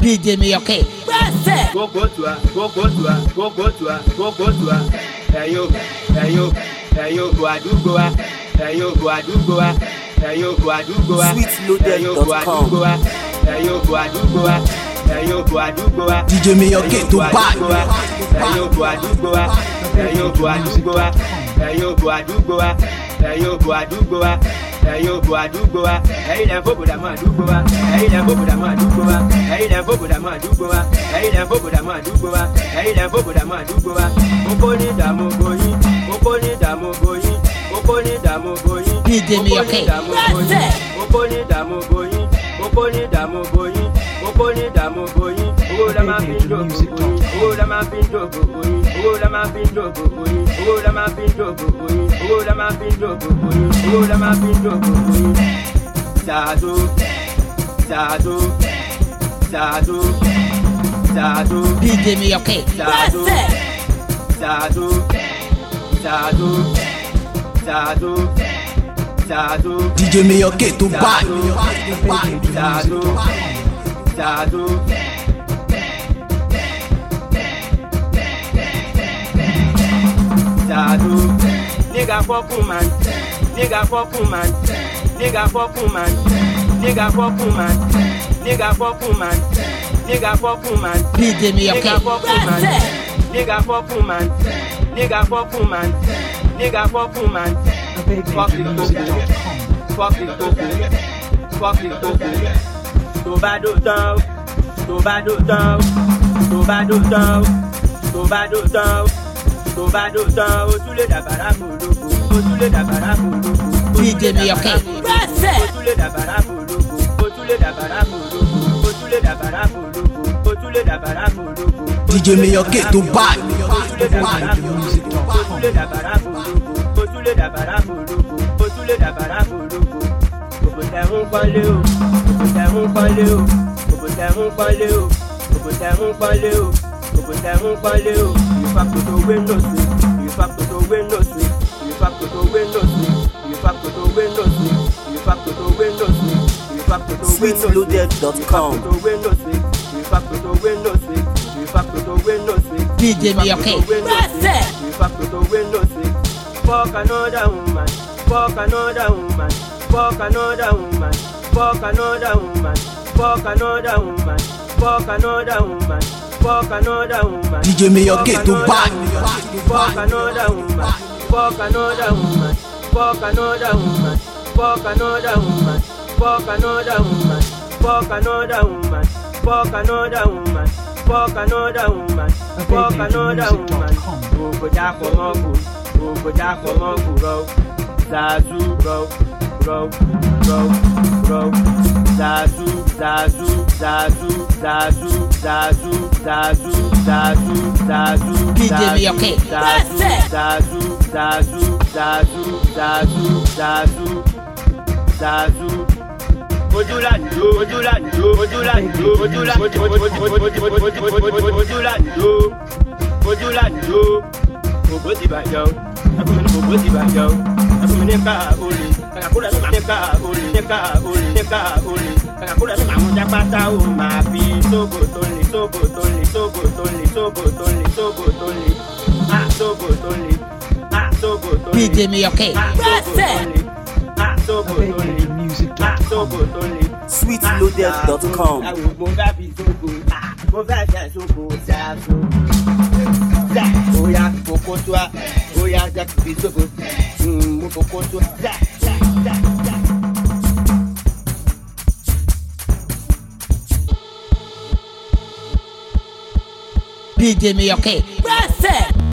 DJ Miyoke. Go to her, go to her, go to her, go to her. Hey yo, go I do go her. Hey yo, go I do go her. Hey yo, go I do go her. Sweetloaded.com. Hey yo, go I do go her. Hey yo, go I do go her. DJ Miyoke to back. Hey yo, go I do go her. Hey yo, go I do go her. Hey yo, go I do go her. Hey yo, go I do go her. Hey yo, go I do go her. Hey dem fogo da ma do go her. Hey dem fogo da ma do go her. Hey dem fogo da ma do go her. Hey dem fogo da ma do go her. Hey dem fogo da ma do go her. Oko ni da mo goyin. Oko ni da mo goyin. Oko ni da mo goyin. DJ Miyoke. Oko ni da mo goyin. Oko ni da mo goyin. Oko ni da mo goyin. Owó la máa fi ń dògbò goyin. Owó la máa fi ń dògbò goyin. Owó la máa fi ń dògbò goyin. Owó la máa fi ń dògbò goyin. Owó la máa fi ń dògbò goyin. Owó la máa fi ń dògbò goyin. Ṣàdó, ṣàdó, ṣàdó, ṣàdó. DJ Miyoke. Ṣàdó, ṣàdó, ṣàdó, ṣàdó, ṣàdó. DJ Miyoke to back. Ṣàdó, ṣàdó. Ṣàdó. Nigga fuck woman, nigga fuck woman, nigga fuck woman, nigga fuck woman, nigga fuck woman, nigga fuck woman, DJ nigga Miyoke. fuck woman, nigga fuck woman, nigga fuck woman, nigga fuck woman, fuck the coco, fuck the coco, fuck the coco. Tó bá dó tán, tó bá dó tán, tó bá dó tán, tó bá dó tán, tó bá dó tán, o tún lè dàbàrà kòlókò, o tún lè dàbàrà kòlókò. DJ Miyoke. O tún lè dàbàrà kòlókò, o tún lè dàbàrà kòlókò, o tún lè dàbàrà kòlókò, o tún lè dàbàrà kòlókò. DJ Miyoke to back. O tún lè dàbàrà kòlókò, o tún lè dàbàrà kòlókò, o tún lè dàbàrà kòlókò, o tún lè dàbàrà kòlókò. Kòkò tẹ̀ ń pọ́nlé o, kòkò tẹ̀ ń pọ́nlé o, kòkò tẹ̀ ń pọ́nlé o, kòkò tẹ̀ ń pọ́nlé o, kòkò tẹ̀ ń pọ́nlé o. Ìfàkòtò wé nòsì, ìfàkòtò wé nòsì, ìfàkòtò wé nòsì, ìfàkòtò wé nòsì, ìfàkòtò wé nòsì, ìfàkòtò wé nòsì, Sweetloaded.com. ìfàkòtò wé nòsì, ìfàkòtò wé nòsì, ìfàkòtò wé nòsì. DJ Miyoke. Ìfàkòtò wé nòsì. Fuck another woman, fuck another woman, fuck another woman, fuck another woman, fuck another woman, fuck another woman, fuck another woman. DJ Miyoke to back. Fuck another woman, fuck another woman, fuck another woman, fuck another woman, fuck another woman, fuck another woman, fuck another woman, fuck another woman, fuck another woman. Go jack for mogu, go jack for mogu, row, zazu, row, row, row, row, zazu, zazu, zazu, zazu, zazu, zazu, zazu, zazu. DJ Miyoke. Zazu, zazu, zazu, zazu, zazu, zazu, zazu. Ojúlànìjó, ojúlànìjó, ojúlànìjó, ojúlànìjó, ojúlànìjó, ojúlànìjó. Ògbó ti bàjẹ́ o, akúmìnì ògbó ti bàjẹ́ o, akúmìnì ká olè, kàkàkúrẹ́ mi máa ní ká olè, ní ká olè, ní ká olè, kàkàkúrẹ́ mi máa mú jápátá o, máa fi sóbò tó lè, sóbò tó lè, sóbò tó lè, sóbò tó lè, sóbò tó lè, sóbò tó lè, sóbò tó lè. DJ Miyoke. Sóbò tó lè, sóbò tó lè. Sweetloaded.com. Mo fẹ́ fi sóbò, mo fẹ́ fẹ́ sóbò ṣáàṣó. Oya kòkó tó a, oya jẹ́ kí fi sóbò. Mo kòkó tó a. DJ Miyoke.